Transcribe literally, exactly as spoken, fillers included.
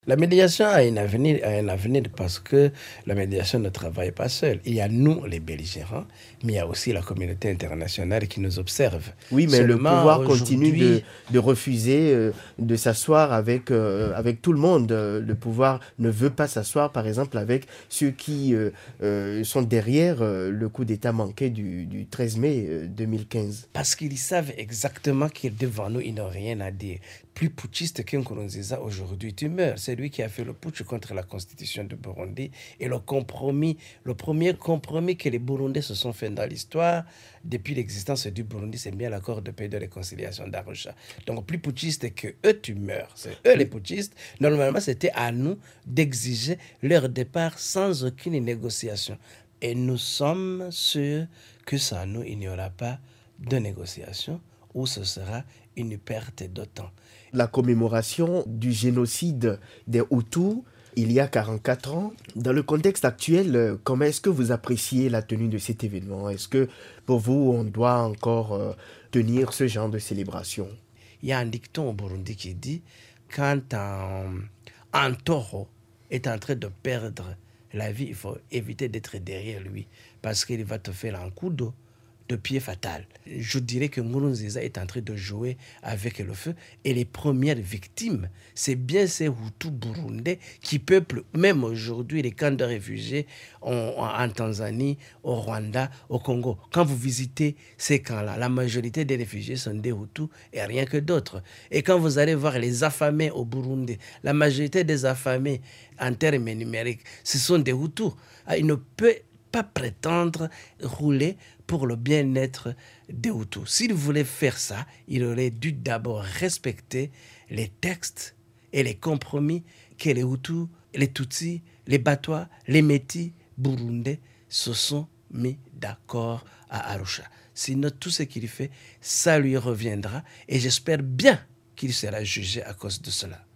La médiation a un avenir, a un avenir parce que la médiation ne travaille pas seule. Il y a nous, les belligérants, mais il y a aussi la communauté internationale qui nous observe. Oui, mais Seulement, le pouvoir continue de, aujourd'hui, de refuser euh, de s'asseoir avec, euh, avec tout le monde. Euh, Le pouvoir ne veut pas s'asseoir, par exemple, avec ceux qui euh, euh, sont derrière euh, le coup d'État manqué du, du treize mai euh, deux mille quinze. parce qu'ils savent exactement que devant nous, ils n'ont rien à dire. Plus putschiste qu'un Nkurunziza aujourd'hui, tu meurs. C'est lui qui a fait le putsch contre la constitution de Burundi et le compromis, le premier compromis que les Burundais se sont fait dans l'histoire depuis l'existence du Burundi, c'est bien l'accord de paix et de réconciliation d'Arusha. Donc plus putschiste que eux, tu meurs. C'est eux les putschistes. Normalement, c'était à nous d'exiger leur départ sans aucune négociation. Et nous sommes sûrs que sans nous, il n'y aura pas de négociation ou ce sera une perte de temps. La commémoration du génocide des Hutus il y a quarante-quatre ans. Dans le contexte actuel, euh, comment est-ce que vous appréciez la tenue de cet événement? Est-ce que pour vous, on doit encore euh, tenir ce genre de célébration? Il y a un dicton au Burundi qui dit quand un, un taureau est en train de perdre la vie, il faut éviter d'être derrière lui parce qu'il va te faire un coup d'eau de pied fatal. Je dirais que Nkurunziza est en train de jouer avec le feu et les premières victimes, c'est bien ces Hutus burundais qui peuplent même aujourd'hui les camps de réfugiés en, en, en Tanzanie, au Rwanda, au Congo. Quand vous visitez ces camps-là, la majorité des réfugiés sont des Hutus et rien que d'autres. Et quand vous allez voir les affamés au Burundi, la majorité des affamés en termes numériques, ce sont des Hutus. Il ne peut pas prétendre rouler pour le bien-être des Hutus. S'il voulait faire ça, il aurait dû d'abord respecter les textes et les compromis que les Hutus, les Tutsis, les Batwa, les Métis burundais se sont mis d'accord à Arusha. Sinon, tout ce qu'il fait, ça lui reviendra et j'espère bien qu'il sera jugé à cause de cela.